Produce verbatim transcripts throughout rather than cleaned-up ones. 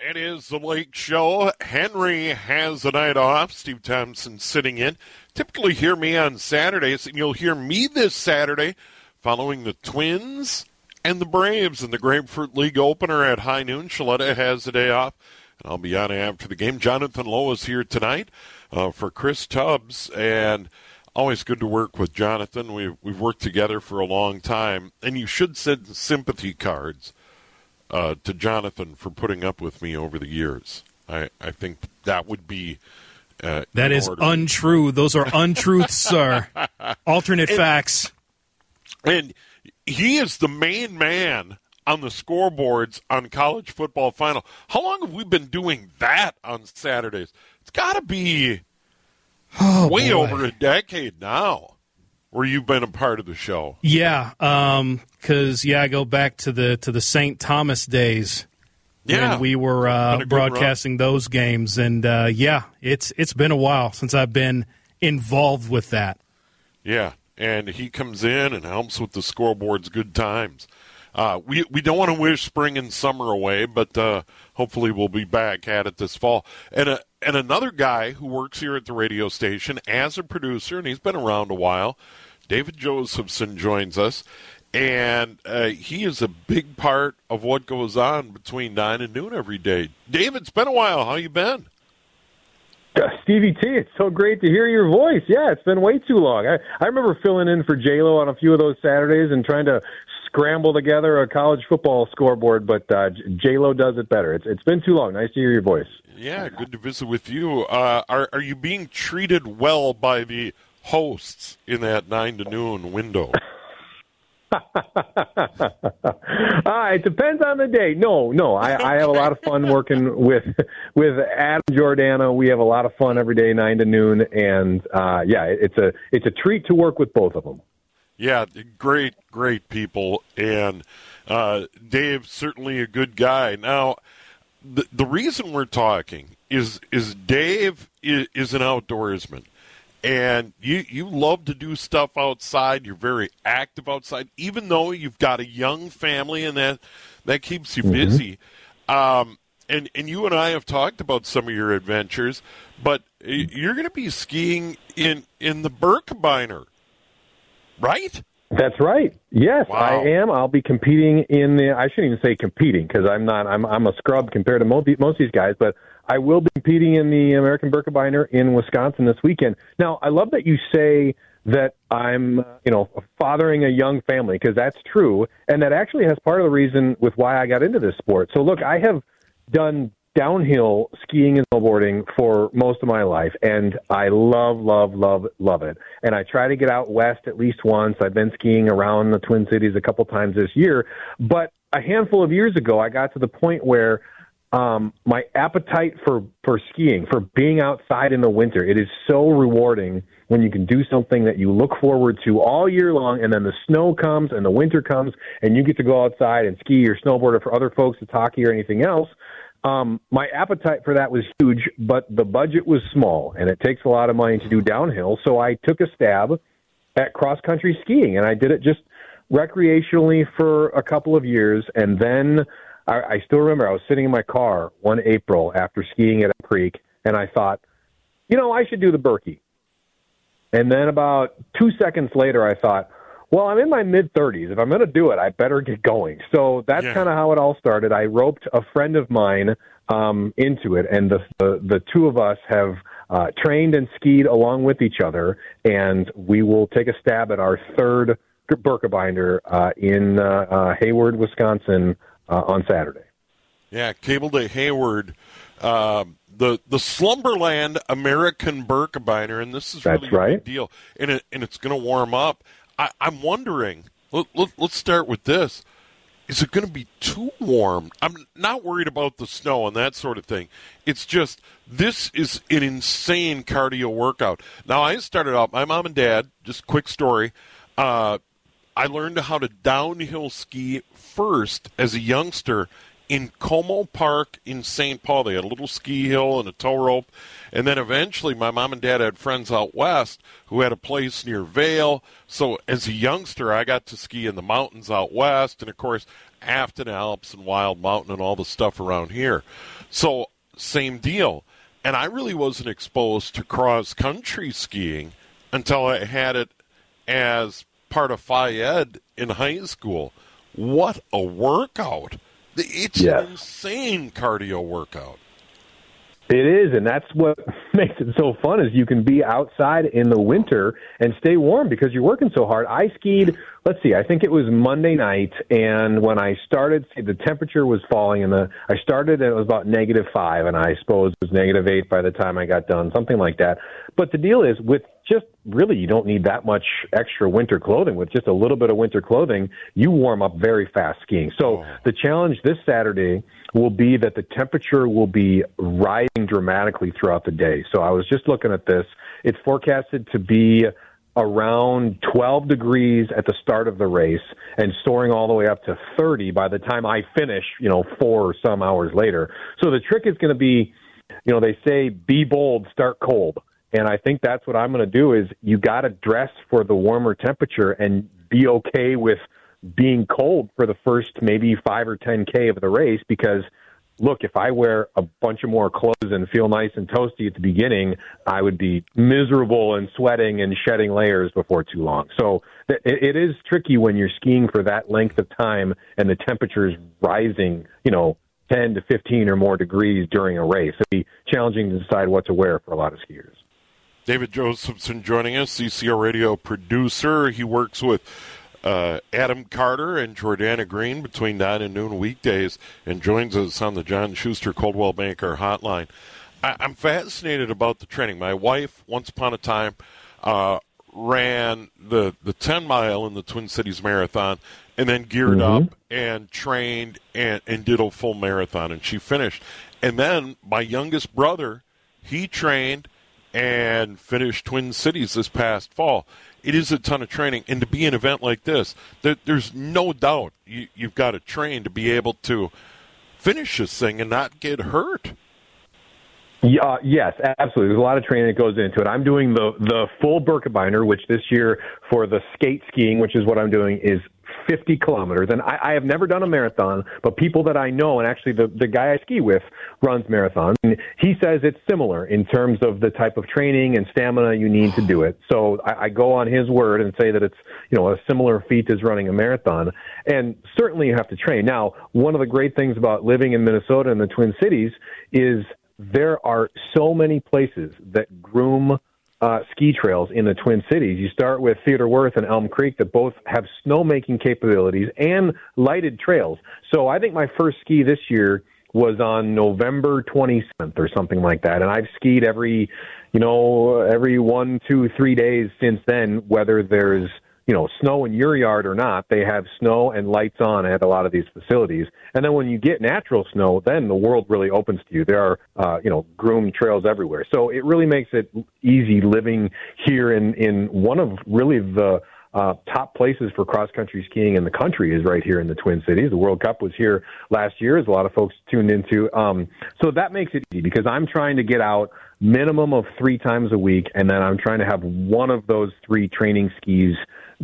It is the Lake Show. Henry has the night off. Steve Thompson sitting in. Typically hear me on Saturdays, and you'll hear me this Saturday following the Twins and the Braves in the Grapefruit League opener at high noon. Shaletta has the day off, and I'll be on after the game. Jonathan Lowe is here tonight uh, for Chris Tubbs, and always good to work with Jonathan. We've, we've worked together for a long time, and you should send sympathy cards Uh, to Jonathan for putting up with me over the years. I, I think that would be uh, that is order. untrue. Those are untruths, sir. Alternate and, facts. And he is the main man on the scoreboards on college football final. How long have we been doing that on Saturdays? It's got to be oh, way boy. over a decade now where you've been a part of the show. Yeah, um, because yeah, I go back to the to the Saint Thomas days yeah. when we were uh, broadcasting run. those games, and uh, yeah, it's it's been a while since I've been involved with that. Yeah, and he comes in and helps with the scoreboards. Good times. Uh, we we don't want to wish spring and summer away, but uh, hopefully we'll be back at it this fall. And a, and another guy who works here at the radio station as a producer, and he's been around a while, David Josephson joins us, and uh, he is a big part of what goes on between nine and noon every day. David, it's been a while. How you been? Uh, Stevie T, it's so great to hear your voice. Yeah, it's been way too long. I, I remember filling in for J-Lo on a few of those Saturdays and trying to scramble together a college football scoreboard, but uh, J-Lo does it better. It's It's been too long. Nice to hear your voice. Yeah, good to visit with you. Uh, are, are you being treated well by the hosts in that nine to noon window? uh, it depends on the day. No, no, I, I have a lot of fun working with with Adam Giordano. We have a lot of fun every day, nine to noon, and uh, yeah, it's a it's a treat to work with both of them. Yeah, great, great people, and uh, Dave's certainly a good guy. Now, the the reason we're talking is is Dave is, is an outdoorsman. And you, you love to do stuff outside. You're very active outside, even though you've got a young family, and that that keeps you busy. Mm-hmm. Um, and, and you and I have talked about some of your adventures, but you're going to be skiing in, in the Birkebeiner, right? That's right. Yes, wow. I am. I'll be competing in the – I shouldn't even say competing because I'm not – I'm I'm a scrub compared to most, most of these guys, but – I will be competing in the American Birkebeiner in Wisconsin this weekend. Now, I love that you say that I'm, you know, fathering a young family, because that's true, and that actually has part of the reason with why I got into this sport. So, look, I have done downhill skiing and snowboarding for most of my life, and I love, love, love, love it. And I try to get out west at least once. I've been skiing around the Twin Cities a couple times this year, but a handful of years ago, I got to the point where Um, my appetite for, for skiing, for being outside in the winter, it is so rewarding when you can do something that you look forward to all year long, and then the snow comes and the winter comes and you get to go outside and ski or snowboard, or for other folks it's hockey or anything else. Um, my appetite for that was huge, but the budget was small, and it takes a lot of money to do downhill. So I took a stab at cross-country skiing, and I did it just recreationally for a couple of years, and then I, I still remember I was sitting in my car one April after skiing at Elk Creek, and I thought, you know, I should do the Birkie. And then about two seconds later, I thought, well, I'm in my mid-thirties. If I'm going to do it, I better get going. So that's yeah. kind of how it all started. I roped a friend of mine um, into it, and the, the, the two of us have uh, trained and skied along with each other, and we will take a stab at our third Birkebeiner uh, in uh, uh, Hayward, Wisconsin, Uh, on Saturday. Yeah, Cable Day Hayward, uh, the the Slumberland American Birkebeiner, and this is really That's right. a big deal, and it, and it's going to warm up. I, I'm wondering. Let, let, let's start with this: is it going to be too warm? I'm not worried about the snow and that sort of thing. It's just this is an insane cardio workout. Now, I started out. My mom and dad. Just quick story. Uh, I learned how to downhill ski first as a youngster in Como Park in Saint Paul. They had a little ski hill and a tow rope. And then eventually my mom and dad had friends out west who had a place near Vail. So as a youngster, I got to ski in the mountains out west and, of course, Afton Alps and Wild Mountain and all the stuff around here. So same deal. And I really wasn't exposed to cross-country skiing until I had it as part of Phi Ed in high school. What a workout. It's yes. an insane cardio workout. It is, and that's what makes it so fun is you can be outside in the winter and stay warm because you're working so hard. I skied, let's see, I think it was Monday night, and when I started, see, the temperature was falling, and the I started, and it was about negative five, and I suppose it was negative eight by the time I got done, something like that. But the deal is, with just really, you don't need that much extra winter clothing. With just a little bit of winter clothing, you warm up very fast skiing. So oh. the challenge this Saturday will be that the temperature will be rising dramatically throughout the day. So I was just looking at this. It's forecasted to be around twelve degrees at the start of the race and soaring all the way up to thirty by the time I finish, you know, four or some hours later. So the trick is going to be, you know, they say be bold, start cold. And I think that's what I'm going to do is you got to dress for the warmer temperature and be okay with being cold for the first maybe five or ten K of the race because, look, if I wear a bunch of more clothes and feel nice and toasty at the beginning, I would be miserable and sweating and shedding layers before too long. So th- it is tricky when you're skiing for that length of time and the temperature is rising, you know, ten to fifteen or more degrees during a race. It'd be challenging to decide what to wear for a lot of skiers. David Josephson joining us, C C O Radio producer. He works with uh, Adam Carter and Jordana Green between nine and noon weekdays and joins us on the John Schuster Coldwell Banker hotline. I- I'm fascinated about the training. My wife, once upon a time, uh, ran the, the ten-mile in the Twin Cities Marathon and then geared mm-hmm. up and trained and, and did a full marathon, and she finished. And then my youngest brother, he trained and finished Twin Cities this past fall. It is a ton of training, and to be an event like this, there, there's no doubt you, you've got to train to be able to finish this thing and not get hurt. Yeah, uh, yes, absolutely. There's a lot of training that goes into it. I'm doing the the full Birkebeiner, which this year for the skate skiing, which is what I'm doing, is fifty kilometers. And I, I have never done a marathon, but people that I know, and actually the, the guy I ski with runs marathons, and he says it's similar in terms of the type of training and stamina you need to do it. So I, I go on his word and say that it's, you know, a similar feat as running a marathon. And certainly you have to train. Now, one of the great things about living in Minnesota and the Twin Cities is there are so many places that groom uh, ski trails in the Twin Cities. You start with Theodore Wirth and Elm Creek that both have snowmaking capabilities and lighted trails. So I think my first ski this year was on November twenty-seventh or something like that. And I've skied every, you know, every one, two, three days since then, whether there's, you know, snow in your yard or not. They have snow and lights on at a lot of these facilities. And then when you get natural snow, then the world really opens to you. There are, uh, you know, groomed trails everywhere. So it really makes it easy living here in, in one of really the uh, top places for cross-country skiing in the country is right here in the Twin Cities. The World Cup was here last year, as a lot of folks tuned into. Um, so that makes it easy because I'm trying to get out minimum of three times a week, and then I'm trying to have one of those three training skis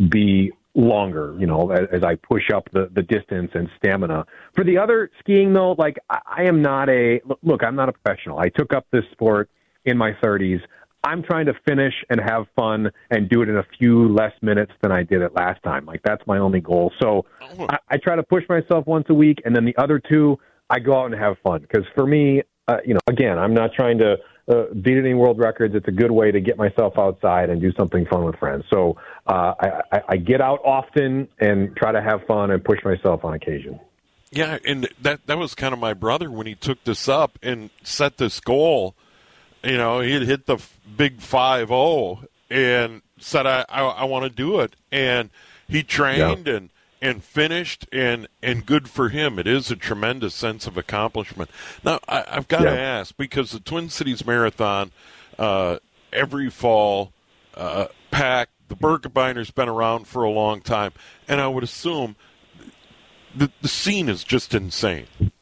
be longer, you know, as, as I push up the, the distance and stamina. For the other skiing, though, like, I, I am not a, look, I'm not a professional. I took up this sport in my thirties. I'm trying to finish and have fun and do it in a few less minutes than I did it last time. Like, that's my only goal. So I, I try to push myself once a week, and then the other two, I go out and have fun. Because for me, uh, you know, again, I'm not trying to uh, beat any world records. It's a good way to get myself outside and do something fun with friends. So uh, I, I, I get out often and try to have fun and push myself on occasion. Yeah, and that that was kind of my brother when he took this up and set this goal. You know, he had hit the big five oh and said, I, I, I want to do it. And he trained yeah. and, and finished, and, and good for him. It is a tremendous sense of accomplishment. Now, I, I've got yeah. to ask, because the Twin Cities Marathon, uh, every fall, uh, packed, the Birkebeiner's been around for a long time, and I would assume the, the scene is just insane.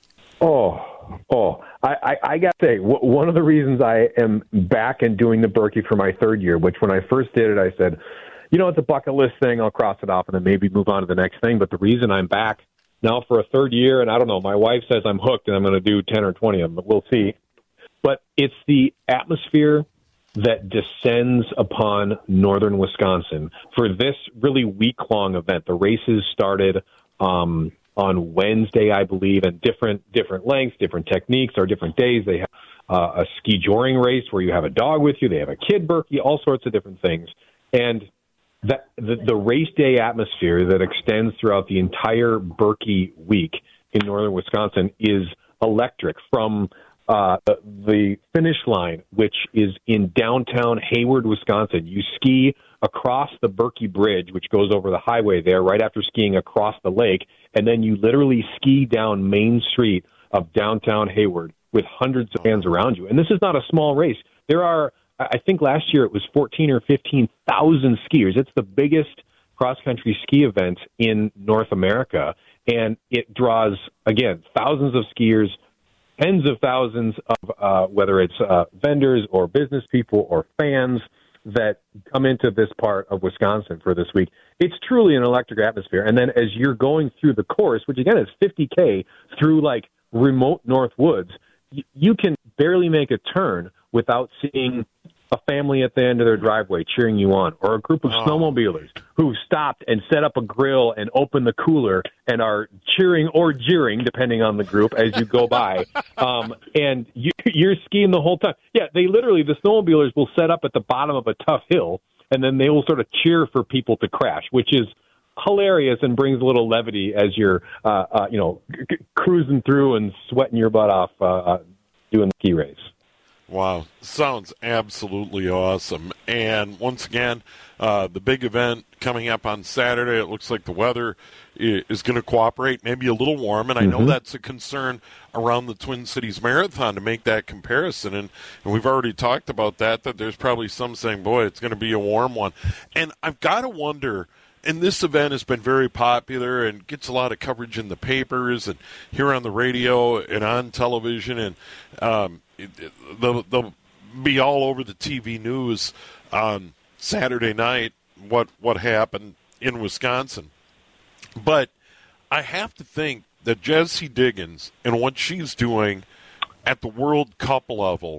Oh, oh! I, I, I got to say, w- one of the reasons I am back and doing the Berkey for my third year, which when I first did it, I said, you know, it's a bucket list thing. I'll cross it off and then maybe move on to the next thing. But the reason I'm back now for a third year, and I don't know, my wife says I'm hooked and I'm going to do ten or twenty of them, but we'll see. But it's the atmosphere that descends upon northern Wisconsin for this really week-long event. The races started um, on Wednesday, I believe, and different different lengths, different techniques, or different days. They have uh, a ski joring race where you have a dog with you. They have a kid Berkey, all sorts of different things. And that, the, the race day atmosphere that extends throughout the entire Berkey week in northern Wisconsin is electric. From uh, the, the finish line, which is in downtown Hayward, Wisconsin, you ski across the Berkey Bridge, which goes over the highway there, right after skiing across the lake, and then you literally ski down Main Street of downtown Hayward with hundreds of fans around you. And this is not a small race. There are, I think last year it was fourteen or fifteen thousand skiers. It's the biggest cross-country ski event in North America, and it draws, again, thousands of skiers, tens of thousands of, uh, whether it's uh, vendors or business people or fans that come into this part of Wisconsin for this week. It's truly an electric atmosphere. And then as you're going through the course, which again is fifty K through like remote North Woods, y- you can barely make a turn without seeing a family at the end of their driveway cheering you on, or a group of oh. snowmobilers who stopped and set up a grill and opened the cooler and are cheering or jeering, depending on the group, as you go by. Um, and you, you're skiing the whole time. Yeah, they literally, the snowmobilers will set up at the bottom of a tough hill, and then they will sort of cheer for people to crash, which is hilarious and brings a little levity as you're, uh, uh, you know, c- cruising through and sweating your butt off uh, uh, doing the ski race. Wow, sounds absolutely awesome. And once again, uh, the big event coming up on Saturday, it looks like the weather is going to cooperate, maybe a little warm, and I know mm-hmm. that's a concern around the Twin Cities Marathon to make that comparison, and, and we've already talked about that, that there's probably some saying, boy, it's going to be a warm one. And I've got to wonder, and this event has been very popular and gets a lot of coverage in the papers and here on the radio and on television, and um, it, it, they'll, they'll be all over the T V news on Saturday night what what happened in Wisconsin. But I have to think that Jessie Diggins and what she's doing at the World Cup level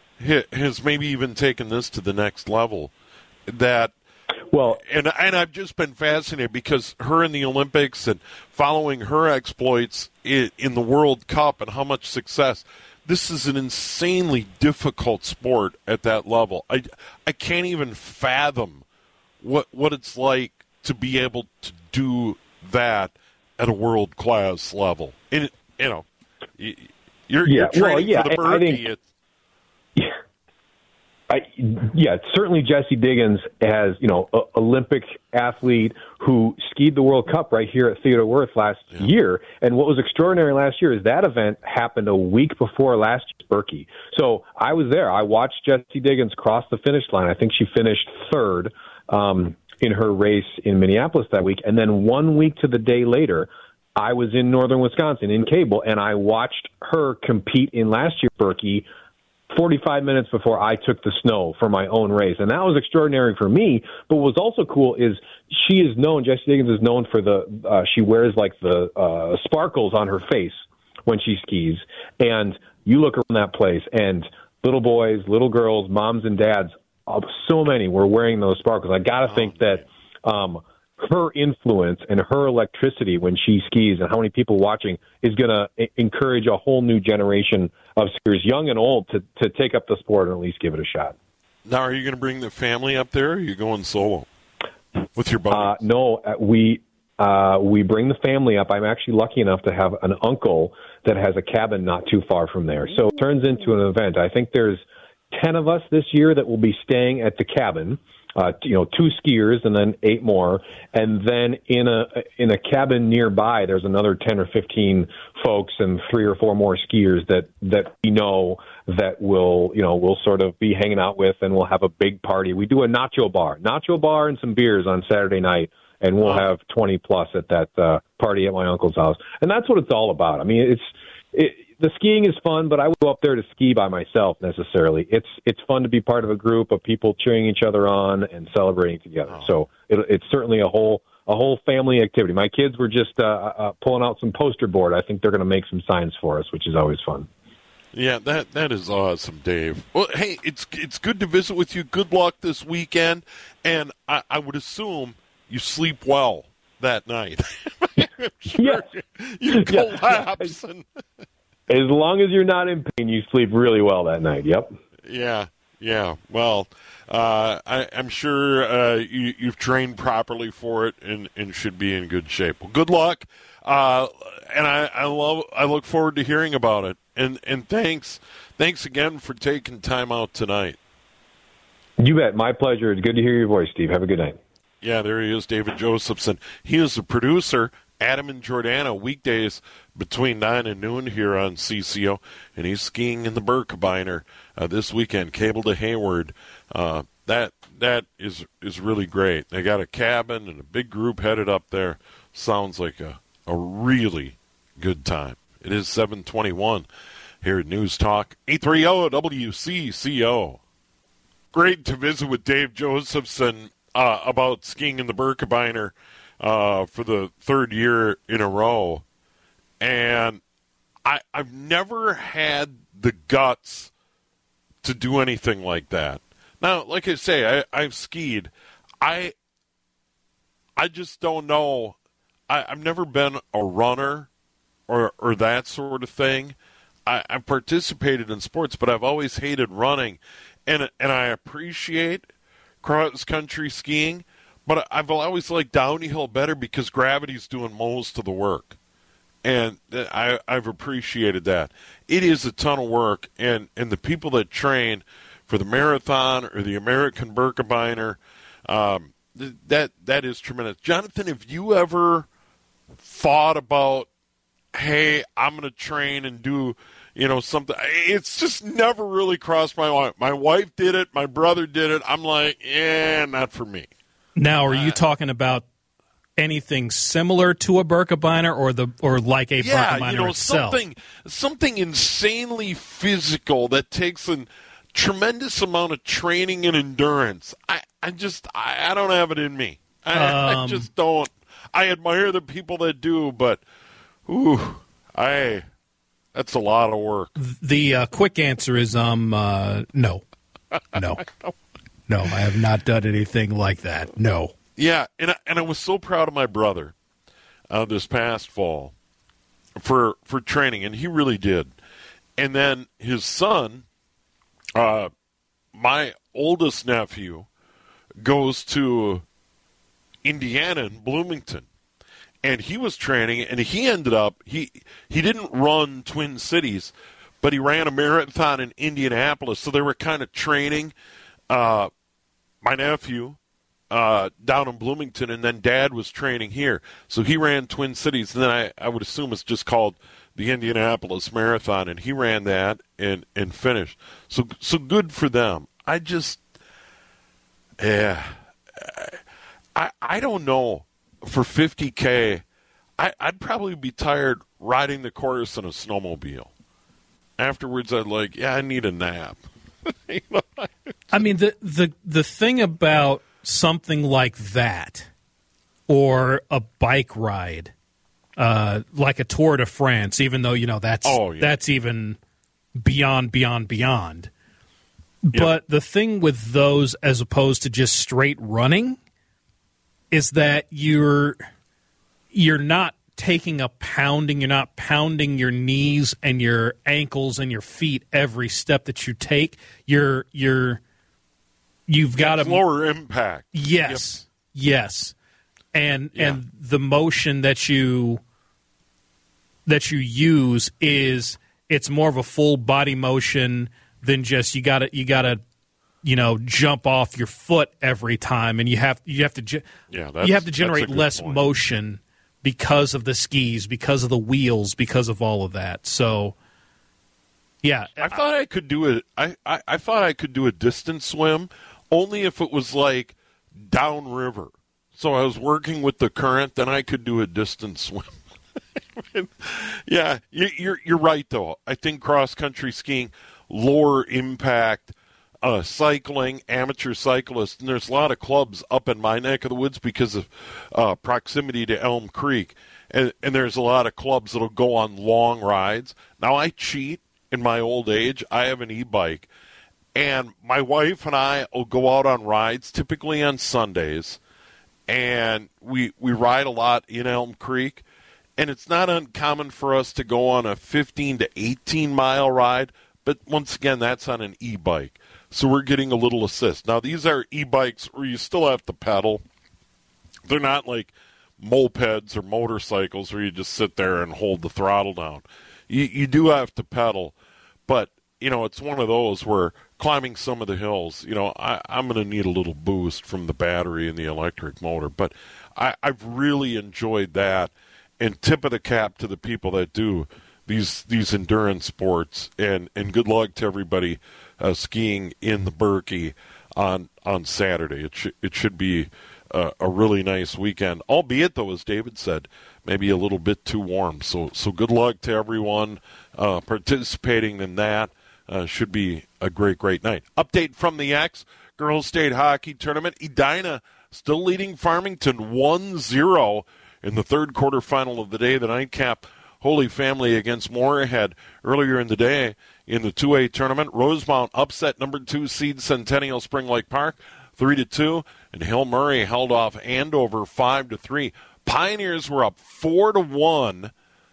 has maybe even taken this to the next level. That Well, and and I've just been fascinated because her in the Olympics and following her exploits in, in the World Cup and how much success. This is an insanely difficult sport at that level. I, I can't even fathom what what it's like to be able to do that at a world class level. And, you know, you're, yeah, you're training well, yeah, for the Berkey. Yeah. I, yeah, certainly Jessie Diggins has, you know, a, Olympic athlete who skied the World Cup right here at Theodore Wirth last yeah. year. And what was extraordinary last year is that event happened a week before last year's Berkey. So I was there. I watched Jessie Diggins cross the finish line. I think she finished third um, in her race in Minneapolis that week. And then one week to the day later, I was in northern Wisconsin in cable, and I watched her compete in last year's Berkey forty-five minutes before I took the snow for my own race. And that was extraordinary for me. But what's also cool is she is known, Jessie Diggins is known for the, uh, she wears like the uh, sparkles on her face when she skis. And you look around that place and little boys, little girls, moms and dads, uh, so many were wearing those sparkles. I got to oh, think that um, her influence and her electricity when she skis and how many people watching is going to encourage a whole new generation of skiers, young and old, to, to take up the sport and at least give it a shot. Now, are you going to bring the family up there, or are you going solo with your buddies? Uh, no, uh, we uh, we bring the family up. I'm actually lucky enough to have an uncle that has a cabin not too far from there. So it turns into an event. I think there's ten of us this year that will be staying at the cabin. Uh, you know, two skiers and then eight more, and then in a in a cabin nearby, there's another ten or fifteen folks and three or four more skiers that that we know that will you know will sort of be hanging out with, and we'll have a big party. We do a nacho bar, nacho bar, and some beers on Saturday night, and we'll wow. have twenty plus at that uh, party at my uncle's house, and that's what it's all about. I mean, it's it, the skiing is fun, but I would go up there to ski by myself necessarily. It's it's fun to be part of a group of people cheering each other on and celebrating together. Oh. So it, it's certainly a whole a whole family activity. My kids were just uh, uh, pulling out some poster board. I think they're going to make some signs for us, which is always fun. Yeah, that that is awesome, Dave. Well, hey, it's it's good to visit with you. Good luck this weekend, and I, I would assume you sleep well that night. Sure Yes. you collapse. Yeah. And As long as you're not in pain, you sleep really well that night. Yep. yeah, yeah. Well, uh, I, I'm sure uh, you, you've trained properly for it and, and should be in good shape. Well, good luck, uh, and I, I love. I look forward to hearing about it. And and thanks, thanks again for taking time out tonight. You bet. My pleasure. It's good to hear your voice, Steve. Have a good night. Yeah, there he is, David Josephson. He is the producer, Adam and Jordana, weekdays between nine and noon here on C C O, and he's skiing in the Birkebeiner uh, this weekend, Cable to Hayward. Uh, that that is is really great. They got a cabin and a big group headed up there. Sounds like a, a really good time. It is seven twenty-one here at News Talk, eight thirty W C C O. Great to visit with Dave Josephson uh, about skiing in the Birkebeiner uh, for the third year in a row. And I, I've never had the guts to do anything like that. Now, like I say, I, I've skied. I I just don't know. I, I've never been a runner or or that sort of thing. I, I've participated in sports, but I've always hated running. And and I appreciate cross-country skiing, but I've always liked downhill better because gravity's doing most of the work. And I, I've appreciated that. It is a ton of work, and, and the people that train for the marathon or the American Birkebeiner, um, that that is tremendous. Jonathan, have you ever thought about, hey, I'm going to train and do, you know, something? It's just never really crossed my mind. My wife did it. My brother did it. I'm like, eh, not for me. Now, are you Uh, talking about anything similar to a Birkebeiner or the or like a Yeah, Birkebeiner you know, itself? something something insanely physical that takes a tremendous amount of training and endurance. I, I just I, I don't have it in me. I, I Um, just don't. I admire the people that do, but ooh, I that's a lot of work. The uh, quick answer is um uh, no, no, no. I have not done anything like that. No. Yeah, and I, and I was so proud of my brother uh, this past fall for for training, and he really did. And then his son, uh, my oldest nephew, goes to Indiana in Bloomington, and he was training, and he ended up he he didn't run Twin Cities, but he ran a marathon in Indianapolis. So they were kind of training uh, my nephew. Uh, down in Bloomington, and then Dad was training here. So he ran Twin Cities, and then I, I would assume it's just called the Indianapolis Marathon, and he ran that and, and finished. So so good for them. I just, yeah, I I don't know. For fifty K, I, I'd probably be tired riding the course in a snowmobile. Afterwards, I'd like, yeah, I need a nap. You know? I mean, the, the, the thing about something like that or a bike ride, uh, like a Tour de France, even though, you know, that's Oh, yeah. that's even beyond, beyond, beyond. Yep. But the thing with those as opposed to just straight running is that you're you're not taking a pounding, you're not pounding your knees and your ankles and your feet every step that you take. You're you're you've got It's a lower impact. yes, yes, and Yeah. and the motion that you that you use is it's more of a full body motion than just you got to you got to you know jump off your foot every time, and you have you have to ge- Yeah, that's, you have to that's generate a good less point. motion because of the skis, because of the wheels, because of all of that. So, yeah, I thought I could do it. I, I, I thought I could do a distance swim, only if it was like downriver. So I was working with the current, then I could do a distance swim. Yeah, you- you're you're right though. I think cross country skiing, lower impact, uh, cycling, amateur cyclists, and there's a lot of clubs up in my neck of the woods because of uh, proximity to Elm Creek, and and there's a lot of clubs that'll go on long rides. Now I cheat in my old age. I have an e-bike, and my wife and I will go out on rides, typically on Sundays, and we we ride a lot in Elm Creek. And it's not uncommon for us to go on a fifteen to eighteen mile ride, but once again, that's on an e-bike. So we're getting a little assist. Now, these are e-bikes where you still have to pedal. They're not like mopeds or motorcycles where you just sit there and hold the throttle down. You, you do have to pedal, but, you know, it's one of those where climbing some of the hills, you know, I, I'm going to need a little boost from the battery and the electric motor. But I, I've really enjoyed that. And tip of the cap to the people that do these these endurance sports, and, and good luck to everybody uh, skiing in the Berkey on on Saturday. It should it should be uh, a really nice weekend, albeit though, as David said, maybe a little bit too warm. So so good luck to everyone uh, participating in that. Uh, should be a great great night. Update from the X Girls State Hockey Tournament. Edina still leading Farmington one zero. In the third quarterfinal of the day, the nightcap, Holy Family against Moorhead earlier in the day in the two A tournament. Rosemount upset number two seed Centennial Spring Lake Park three to two, and Hill Murray held off Andover five to three. Pioneers were up four to one.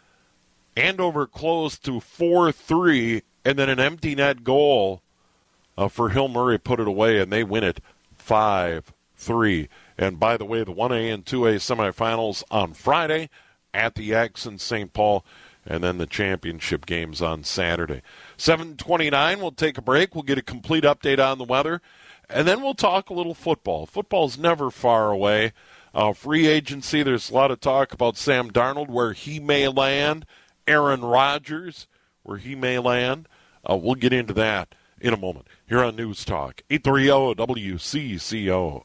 Andover close to four three, and then an empty net goal uh, for Hill Murray put it away, and they win it five three. And by the way, the one A and two A semifinals on Friday at the X in Saint Paul, and then the championship games on Saturday. seven twenty-nine, we'll take a break. We'll get a complete update on the weather, and then we'll talk a little football. Football's never far away. Uh, free agency, there's a lot of talk about Sam Darnold, where he may land, Aaron Rodgers, where he may land. Uh, we'll get into that in a moment here on News Talk, eight thirty W C C O.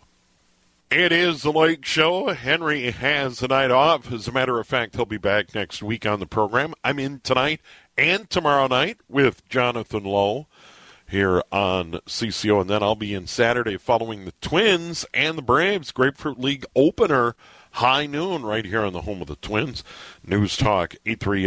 It is the Lake Show. Henry has the night off. As a matter of fact, he'll be back next week on the program. I'm in tonight and tomorrow night with Jonathan Lowe here on C C O, and then I'll be in Saturday following the Twins and the Braves Grapefruit League opener, high noon, right here on the home of the Twins. News Talk, eight thirty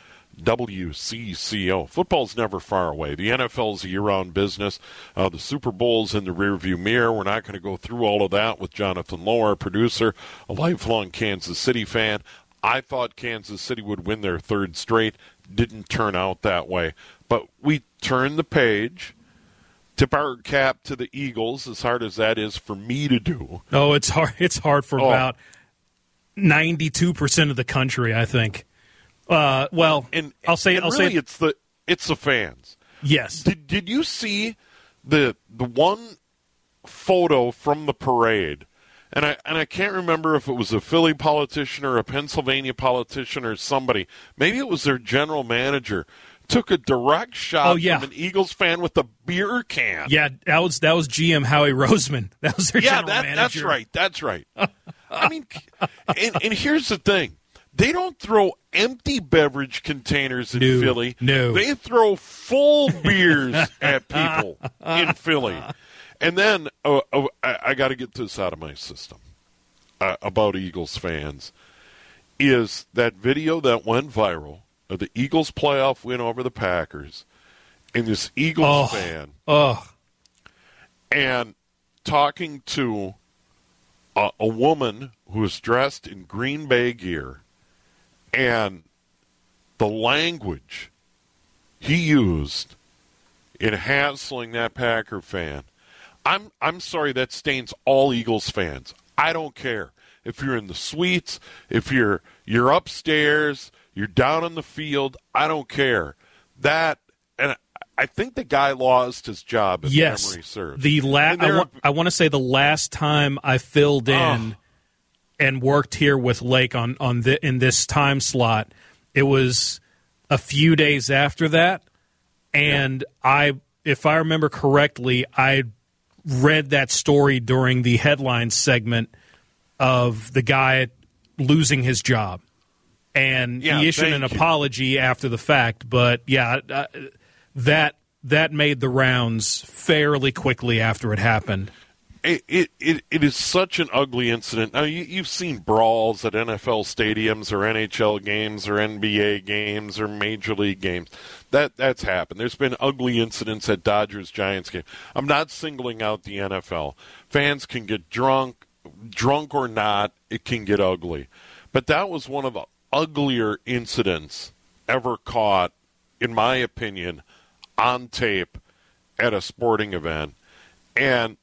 W C C O. Football's never far away. The N F L's a year-round business. Uh, the Super Bowl's in the rearview mirror. We're not going to go through all of that with Jonathan Lowe, our producer, a lifelong Kansas City fan. I thought Kansas City would win their third straight. Didn't turn out that way. But we turned the page, tip our cap to the Eagles, as hard as that is for me to do. Oh, it's hard. It's hard for oh. about ninety-two percent of the country, I think. Uh, well, and, I'll say and I'll really say it's the it's the fans. Yes. Did did you see the the one photo from the parade? And I and I can't remember if it was a Philly politician or a Pennsylvania politician or somebody. Maybe it was their general manager. Took a direct shot oh, yeah. from an Eagles fan with a beer can. Yeah, that was that was G M Howie Roseman. That was their yeah, general that, manager. that's right. That's right. I mean, and, and here's the thing. They don't throw empty beverage containers in no, Philly. No. They throw full beers at people in Philly. And then uh, uh, I, I got to get this out of my system uh, about Eagles fans, is that video that went viral of the Eagles playoff win over the Packers, and this Eagles oh, fan oh. and talking to a, a woman who was dressed in Green Bay gear, and the language he used in hassling that Packer fan. I'm I'm sorry, that stains all Eagles fans. I don't care if you're in the suites, if you're you're upstairs, you're down on the field. I don't care. That, and I think the guy lost his job. If yes, memory serves. The la- I, wa- I want to say the last time I filled in. Oh. And worked here with Lake on on the, in this time slot. It was a few days after that, and yeah. I, if I remember correctly, I read that story during the headlines segment of the guy losing his job. And yeah, he issued an you. apology after the fact. But, yeah, uh, that that made the rounds fairly quickly after it happened. It, it it it is such an ugly incident. Now, you, you've seen brawls at N F L stadiums or N H L games or N B A games or Major League games. That That's happened. There's been ugly incidents at Dodgers-Giants games. I'm not singling out the N F L. Fans can get drunk, drunk or not, it can get ugly. But that was one of the uglier incidents ever caught, in my opinion, on tape at a sporting event. And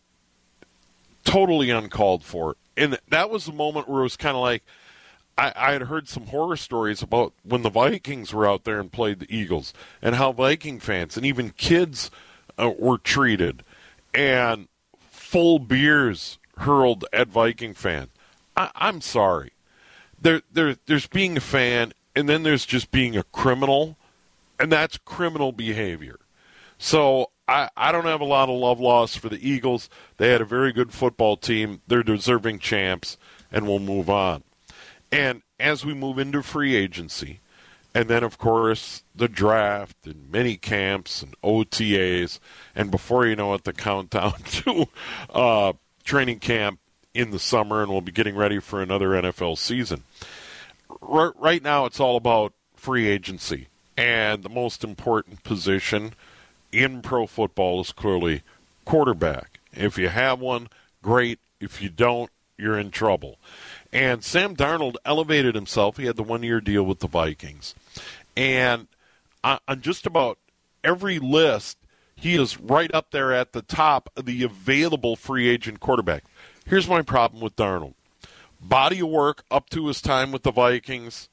totally uncalled for. And that was the moment where it was kind of like, I, I had heard some horror stories about when the Vikings were out there and played the Eagles, and how Viking fans and even kids uh, were treated, and full beers hurled at Viking fans. I, I'm sorry. There, there, there's being a fan, and then there's just being a criminal, and that's criminal behavior. So I, I don't have a lot of love lost for the Eagles. They had a very good football team. They're deserving champs, and we'll move on. And as we move into free agency, and then, of course, the draft and mini camps and O T As, and before you know it, the countdown to uh, training camp in the summer, and we'll be getting ready for another N F L season. R- right now, it's all about free agency, and the most important position in pro football is clearly quarterback. If you have one, great. If you don't, you're in trouble. And Sam Darnold elevated himself. He had the one-year deal with the Vikings. And on just about every list, he is right up there at the top of the available free agent quarterback. Here's my problem with Darnold. Body of work up to his time with the Vikings,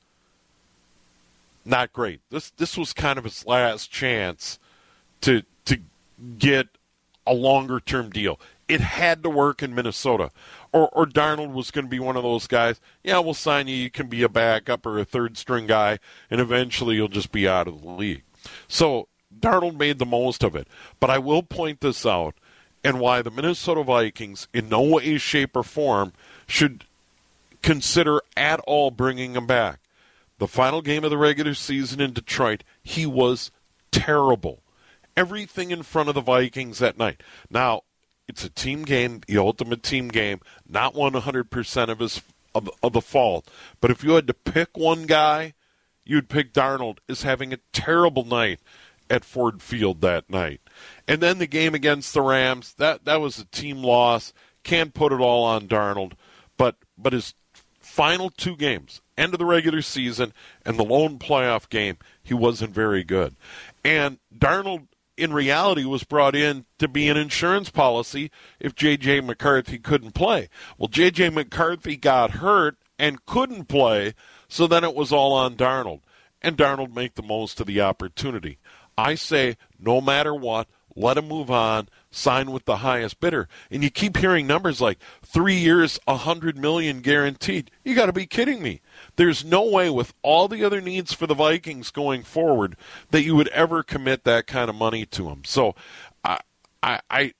not great. This this was kind of his last chance to to get a longer-term deal. It had to work in Minnesota. Or, or Darnold was going to be one of those guys, yeah, we'll sign you, you can be a backup or a third-string guy, and eventually you'll just be out of the league. So Darnold made the most of it. But I will point this out, and why the Minnesota Vikings, in no way, shape, or form, should consider at all bringing him back. The final game of the regular season in Detroit, he was terrible. Everything in front of the Vikings that night. Now, it's a team game, the ultimate team game, not one hundred percent of his of, of the fault. But if you had to pick one guy, you'd pick Darnold as having a terrible night at Ford Field that night. And then the game against the Rams, that, that was a team loss. Can't put it all on Darnold. But but his final two games, end of the regular season and the lone playoff game, he wasn't very good. And Darnold, in reality, was brought in to be an insurance policy if J J. McCarthy couldn't play. Well, J J. McCarthy got hurt and couldn't play, so then it was all on Darnold. And Darnold made the most of the opportunity. I say, no matter what, let him move on, sign with the highest bidder. And you keep hearing numbers like three years, one hundred million dollars guaranteed. You got to be kidding me. There's no way, with all the other needs for the Vikings going forward, that you would ever commit that kind of money to him. So I, I, I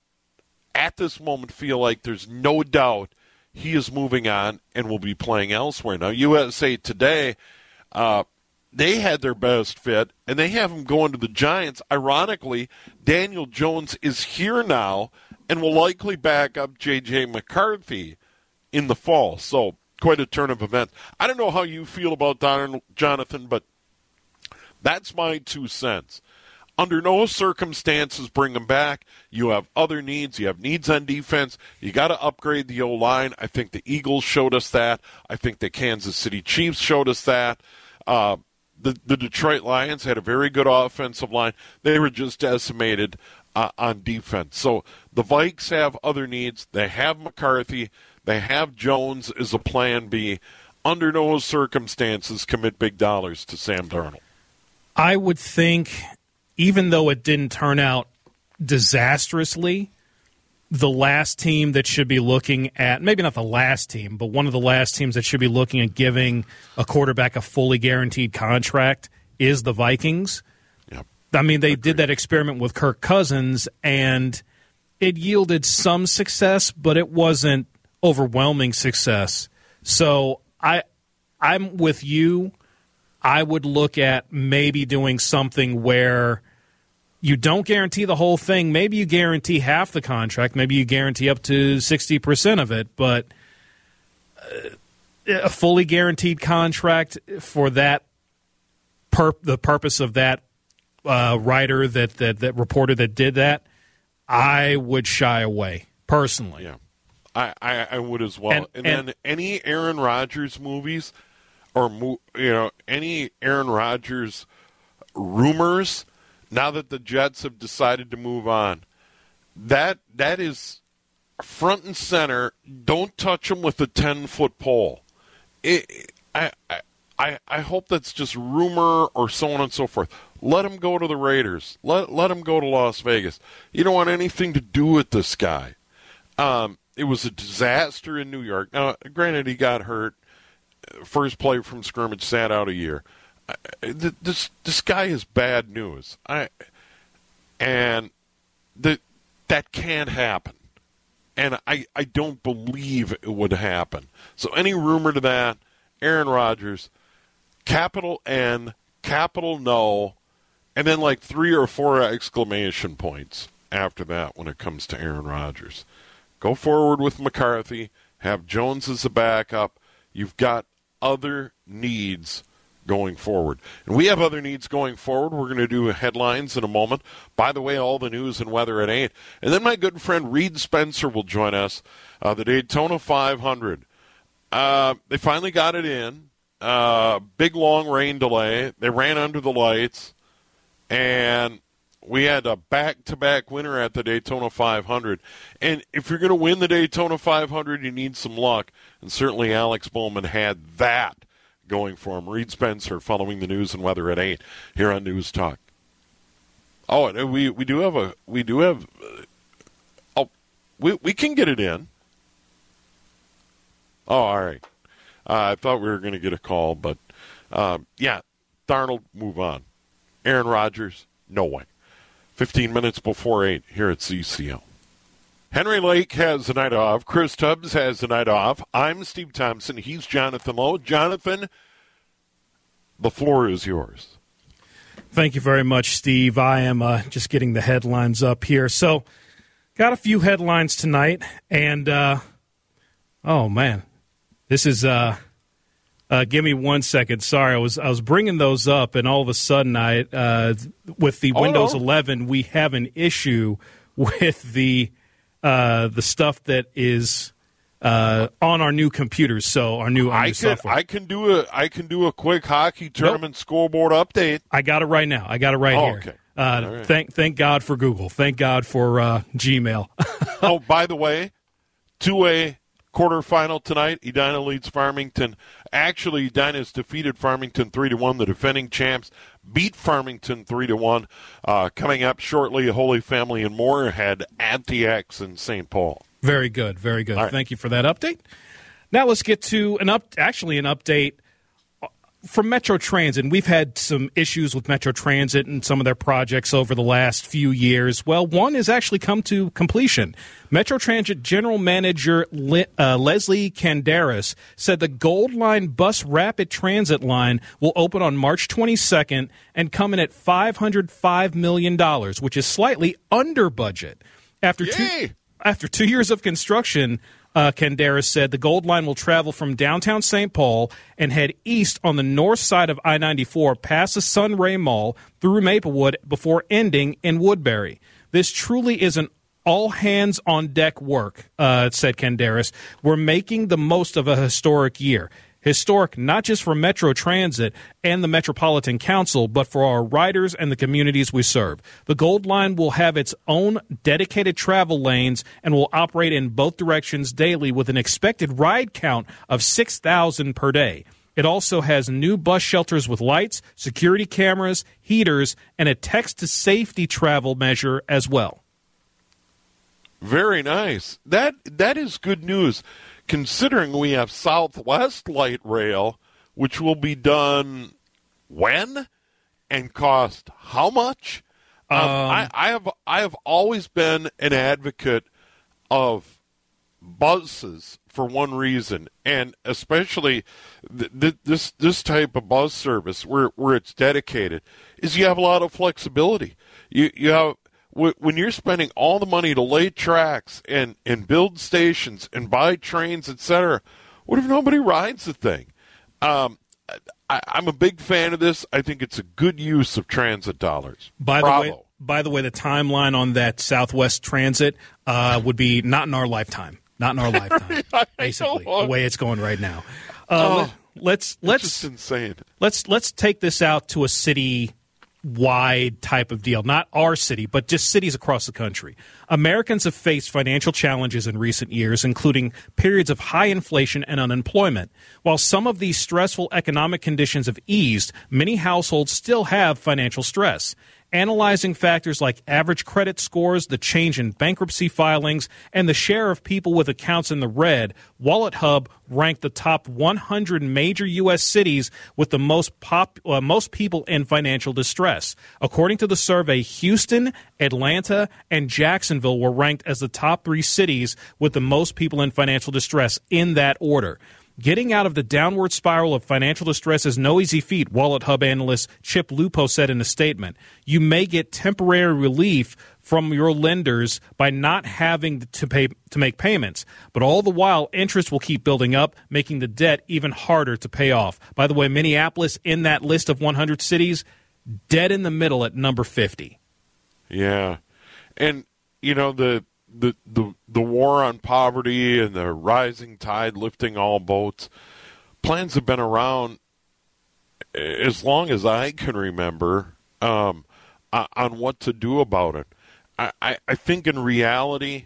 at this moment, feel like there's no doubt he is moving on and will be playing elsewhere. Now, U S A Today, uh, they had their best fit, and they have him going to the Giants. Ironically, Daniel Jones is here now and will likely back up J J. McCarthy in the fall. So quite a turn of events. I don't know how you feel about Don, Jonathan, but that's my two cents. Under no circumstances bring him back. You have other needs. You have needs on defense. You got to upgrade the O-line. I think the Eagles showed us that. I think the Kansas City Chiefs showed us that. Uh, the, the Detroit Lions had a very good offensive line. They were just decimated uh, on defense. So the Vikes have other needs. They have McCarthy. They have Jones as a plan B. Under no circumstances commit big dollars to Sam Darnold. I would think, even though it didn't turn out disastrously, the last team that should be looking at, maybe not the last team, but one of the last teams that should be looking at giving a quarterback a fully guaranteed contract is the Vikings. Yep. I mean, they did that experiment with Kirk Cousins, and it yielded some success, but it wasn't overwhelming success. So I I'm with you. I would look at maybe doing something where you don't guarantee the whole thing. Maybe you guarantee half the contract. Maybe you guarantee up to sixty percent of it. But uh, a fully guaranteed contract for that, perp- the purpose of that uh, writer, that, that, that reporter that did that, I would shy away, personally. Yeah, I, I, I would as well. And, And, and then any Aaron Rodgers movies or, you know, any Aaron Rodgers rumors, now that the Jets have decided to move on, that that is front and center. Don't touch them with a ten-foot pole. It, I, I, I hope that's just rumor or so on and so forth. Let him go to the Raiders. Let let him go to Las Vegas. You don't want anything to do with this guy. Um, it was a disaster in New York. Now, granted, he got hurt. First play from scrimmage, sat out a year. This this guy is bad news. I and the, that can't happen. And I, I don't believe it would happen. So any rumor to that, Aaron Rodgers, capital N, capital no, and then like three or four exclamation points after that when it comes to Aaron Rodgers. Go forward with McCarthy, have Jones as a backup. You've got other needs going forward. And we have other needs going forward. We're going to do headlines in a moment. By the way, all the news and weather at eight. And then my good friend Reed Spencer will join us. Uh, the Daytona five hundred. Uh, they finally got it in. Uh, big, long rain delay. They ran under the lights. And we had a back-to-back winner at the Daytona five hundred. And if you're going to win the Daytona five hundred, you need some luck. And certainly Alex Bowman had that going for him. Reed Spencer following the news and weather at eight here on News Talk. Oh, and we, we do have a we do have uh, oh we we can get it in. Oh, all right. Uh, I thought we were going to get a call, but um, yeah, Darnold, move on. Aaron Rodgers, no way. Fifteen minutes before eight here at C C L. Henry Lake has the night off. Chris Tubbs has the night off. I'm Steve Thompson. He's Jonathan Lowe. Jonathan, the floor is yours. Thank you very much, Steve. I am uh, just getting the headlines up here. So, got a few headlines tonight, and uh, oh man, this is. Uh, uh, give me one second. Sorry, I was I was bringing those up, and all of a sudden, I uh, with the oh, Windows no. eleven, we have an issue with the. Uh, the stuff that is uh, on our new computers, so our new, our new I can software. I can do a I can do a quick hockey tournament nope. scoreboard update. I got it right now. I got it right oh, here. Okay. Uh, right. Thank thank God for Google. Thank God for uh, Gmail. Oh, by the way, two A quarterfinal tonight. Edina leads Farmington. Actually, Edina has defeated Farmington three to one. The defending champs beat Farmington three to one. Uh, coming up shortly, Holy Family and Moorhead at the X in Saint Paul. Very good, very good. Right. Thank you for that update. Now let's get to an up. Actually, an update from Metro Transit. We've had some issues with Metro Transit and some of their projects over the last few years. Well, one has actually come to completion. Metro Transit General Manager Le- uh, Leslie Candaris said the Gold Line Bus Rapid Transit line will open on March twenty-second and come in at five hundred five million dollars, which is slightly under budget. After two, after two years of construction, Uh, Candaris said the Gold Line will travel from downtown Saint Paul and head east on the north side of I ninety-four past the Sunray Mall through Maplewood before ending in Woodbury. This truly is an all-hands-on-deck work, uh, said Candaris. We're making the most of a historic year. Historic not just for Metro Transit and the Metropolitan Council, but for our riders and the communities we serve. The Gold Line will have its own dedicated travel lanes and will operate in both directions daily with an expected ride count of six thousand per day. It also has new bus shelters with lights, security cameras, heaters, and a text-to-safety travel measure as well. Very nice. That that is good news, considering we have Southwest Light Rail, which will be done when and cost how much? Um, um, I, I have I have always been an advocate of buses for one reason, and especially th- th- this this type of bus service where where it's dedicated, is you have a lot of flexibility. You you have w- when you're spending all the money to lay tracks and and build stations and buy trains, et cetera. What if nobody rides the thing? Um, I, I'm a big fan of this. I think it's a good use of transit dollars. By the Bravo. way, by the way, the timeline on that Southwest Transit uh, would be not in our lifetime. Not in our lifetime. Basically, the way it's going right now. Uh, Oh, let's let's It's just insane. let's let's take this out to a city wide type of deal, not our city, but just cities across the country. Americans have faced financial challenges in recent years, including periods of high inflation and unemployment. While some of these stressful economic conditions have eased, many households still have financial stress. Analyzing factors like average credit scores, the change in bankruptcy filings, and the share of people with accounts in the red, WalletHub ranked the top one hundred major U S cities with the most pop, uh, most people in financial distress. According to the survey, Houston, Atlanta, and Jacksonville were ranked as the top three cities with the most people in financial distress in that order. Getting out of the downward spiral of financial distress is no easy feat, WalletHub analyst Chip Lupo said in a statement. You may get temporary relief from your lenders by not having to pay to make payments, but all the while interest will keep building up, making the debt even harder to pay off. By the way, Minneapolis in that list of one hundred cities, dead in the middle at number fifty. Yeah, and you know the the the the war on poverty and the rising tide lifting all boats. Plans have been around as long as I can remember um, on what to do about it. I, I, I think in reality,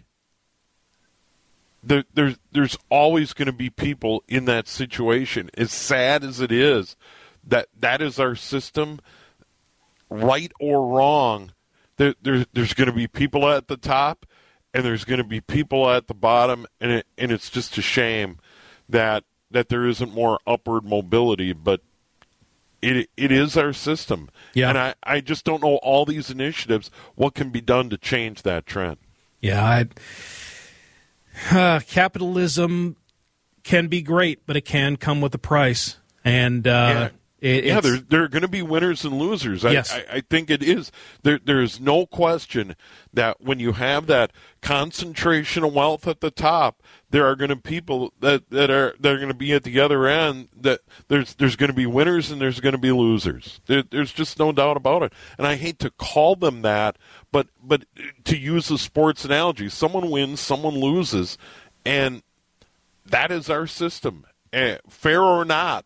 there, there's there's always going to be people in that situation. As sad as it is, that that is our system, right or wrong. There, there there's going to be people at the top, and there's going to be people at the bottom, and it, and it's just a shame that that there isn't more upward mobility. But it it is our system, yeah. And I, I just don't know all these initiatives. What can be done to change that trend? Yeah, I, uh, capitalism can be great, but it can come with a price, and uh, yeah. It, yeah, there, there are going to be winners and losers. I, yes. I, I think it is. There, there is no question that when you have that concentration of wealth at the top, there are going to be people that, that are that are going to be at the other end. That there's there's going to be winners and there's going to be losers. There, there's just no doubt about it. And I hate to call them that, but but to use a sports analogy, someone wins, someone loses, and that is our system, uh, fair or not.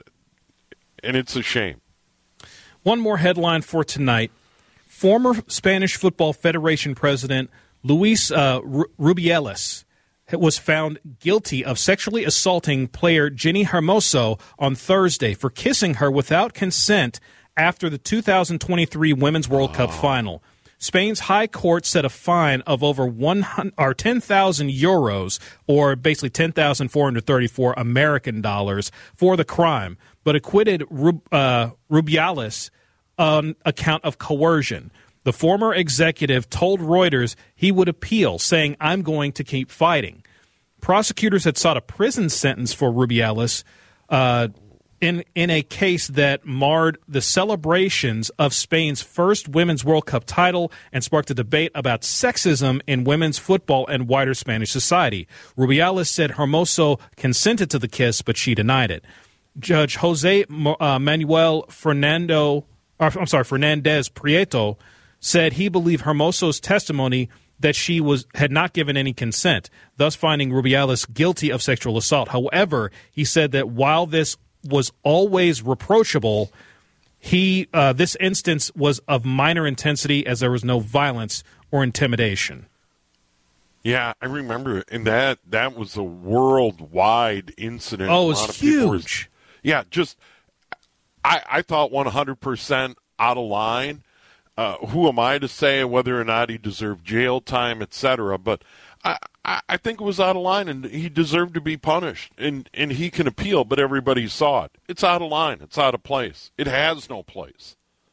And it's a shame. One more headline for tonight. Former Spanish Football Federation president Luis uh, Rubiales was found guilty of sexually assaulting player Jenny Hermoso on Thursday for kissing her without consent after the two thousand twenty-three Women's World Cup oh. final. Spain's high court set a fine of over one hundred or ten thousand euros, or basically ten thousand four hundred thirty-four American dollars, for the crime, but acquitted Rub, uh, Rubiales on account of coercion. The former executive told Reuters he would appeal, saying, "I'm going to keep fighting." Prosecutors had sought a prison sentence for Rubiales uh, in in a case that marred the celebrations of Spain's first Women's World Cup title and sparked a debate about sexism in women's football and wider Spanish society. Rubiales said Hermoso consented to the kiss, but she denied it. Judge Jose uh, Manuel Fernando, or, I'm sorry, Fernandez Prieto said he believed Hermoso's testimony that she was had not given any consent, thus finding Rubiales guilty of sexual assault. However, he said that while this was always reproachable, he uh, this instance was of minor intensity as there was no violence or intimidation. Yeah, I remember, and that that was a worldwide incident. Oh, it was huge. Were, yeah, just I, I thought one hundred percent out of line. Uh, who am I to say whether or not he deserved jail time, et cetera? But I, I, I think it was out of line, and he deserved to be punished. And, and he can appeal, but everybody saw it. It's out of line. It's out of place. It has no place.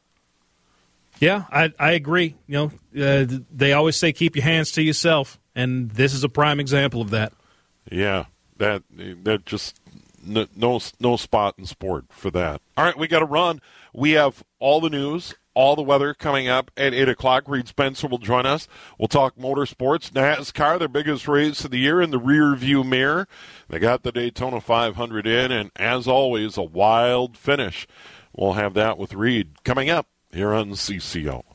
Yeah, I, I agree. You know, uh, they always say keep your hands to yourself, and this is a prime example of that. Yeah, that that just no no, no spot in sport for that. All right, we got to run. We have all the news, all the weather coming up at eight o'clock. Reed Spencer will join us. We'll talk motorsports. NASCAR, their biggest race of the year in the rear view mirror. They got the Daytona five hundred in, and as always, a wild finish. We'll have that with Reed coming up here on C C O.